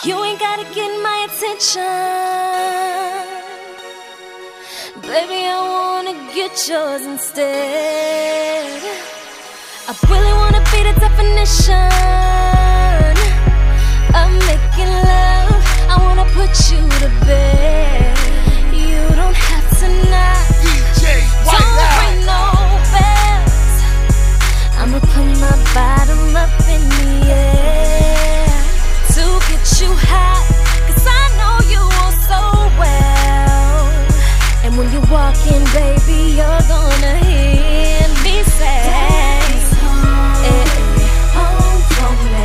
You ain't gotta get my attention, baby, I wanna get yours instead. I really wanna be the definition of making love. I wanna put you to bed. You don't have to knock, don't ring no bells. I'ma put my bottom up in the air to get you hot, 'cause I know you all so well. And when you walk in, baby, you're gonna hear me say, Daddy's home, home for me.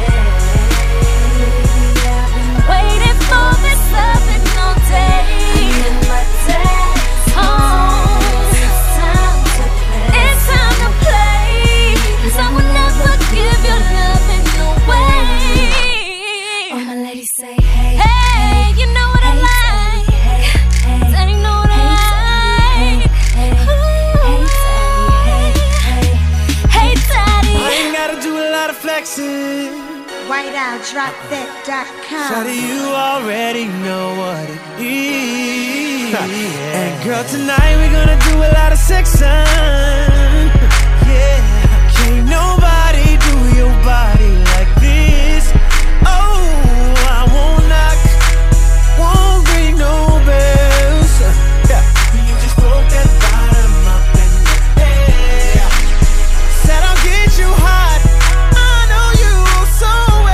I've been waiting for this loving all day. And my dad's home. It's time to play. It's time to play. 'Cause I would never give your loving away. All my ladies say, hey, hey, you know what I like. Daddy know what I like. Hey, Daddy. I ain't gotta do a lot of flexing. WhiteOutDropThat.com. Shawty, you already know what it is. And girl, tonight we're gonna do a lot of sexing. Yeah, can't nobody do your body like this. Oh, I won't knock, won't ring no bells. Yeah, you just broke that bottom up in the air. Said I'll get you hot, I know you so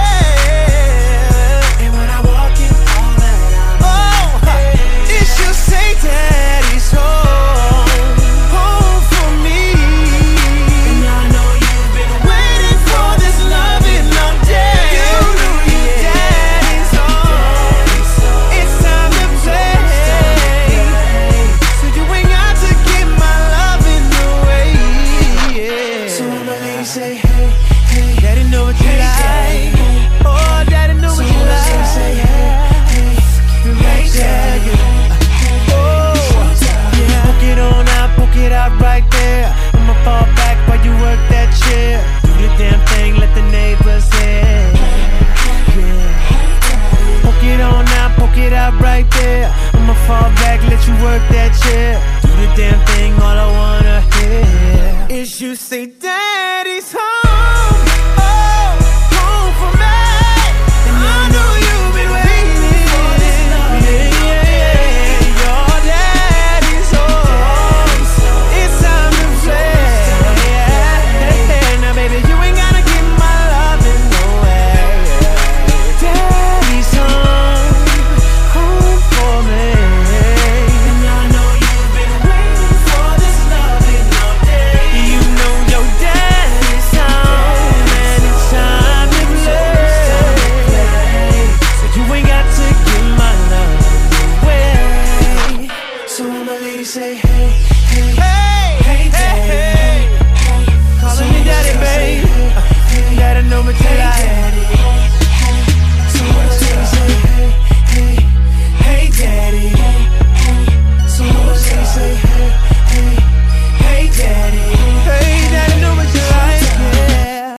well. And when I walk in, all that it should say Daddy's home, home for me. And I know you've been waiting for this loving all day. You know your daddy's home, it's time to play. So you ain't got to get my loving away. Yeah. So I'ma let you say, hey, hey, Daddy know what you like. Oh, Daddy know what you like. Say, hey, hey, keep it right there. Yeah. Oh, yeah. Poke it on out, poke it out right there. I'ma fall back while you work that chair. Do the damn thing, let the neighbors hear. Yeah. Poke it on out, poke it out right there. I'ma fall back, let you work that chair. Do the damn thing, all I wanna hear is you say Daddy's home, oh, home for me. And I know you've been waiting for this love. Yeah, yeah, yeah. Your daddy's home, it's time to play. Yeah. Now baby, you ain't gotta get my loving away. Daddy's home, home for me. And I know you've been waiting for this loving all day. You know your daddy's home, and it's time to play. So you ain't got to give my love away. So all my ladies say, hey, hey, hey, hey, hey. Calling me daddy, babe. Gotta know what you like.